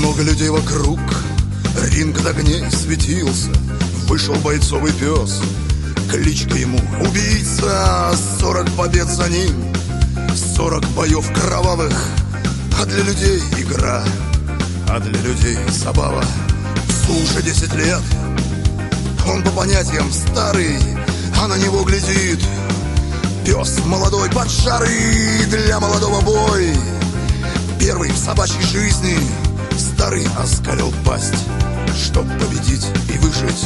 Много людей вокруг, ринг от огней светился. Вышел бойцовый пес, кличка ему убийца. 40 побед за ним, 40 боев кровавых. А для людей игра, а для людей забава. Псу уже 10 лет, он по понятиям старый, а на него глядит пес молодой, поджарый, для молодого бой. Первый в собачьей жизни старый оскалил пасть, чтоб победить и выжить.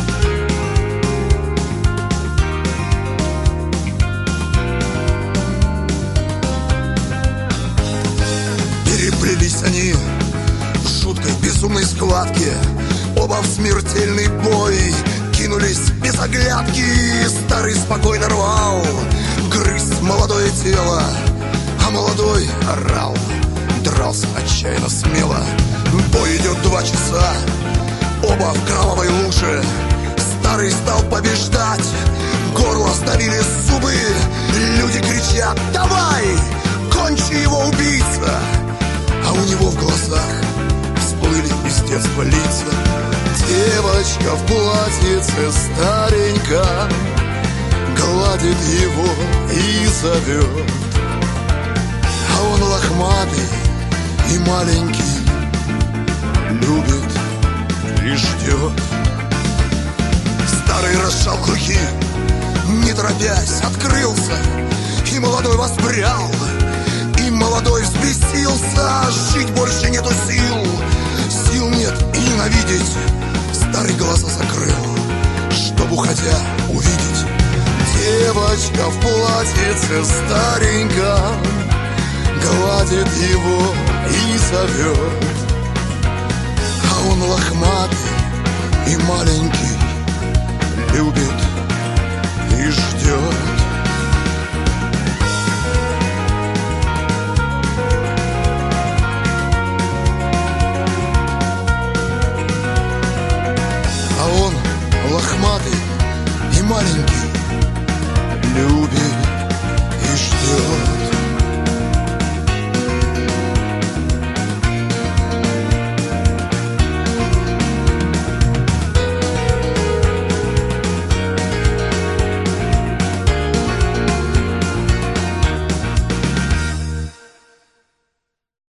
Переплелись они в жуткой безумной схватке, оба в смертельный бой кинулись без оглядки. Старый спокойно рвал, грыз молодое тело, а молодой орал, дрался отчаянно смело. Бой идет 2 часа, оба в кровавой луже. Старый стал побеждать, горло сдавили зубы. Люди кричат: давай, кончи его, убийца! А у него в глазах всплыли из детства лица. Девочка в платьице старенька гладит его и зовет, а он лохматый и маленький, любит и ждет. Старый разжал клыки, не торопясь открылся, и молодой воспрял, и молодой взбесился. Жить больше нету сил, сил нет и ненавидеть. Старый глаза закрыл, чтоб, уходя, увидеть. Девочка в платьице старенька гладит его и зовет, а он лохматый и маленький, любит и ждет.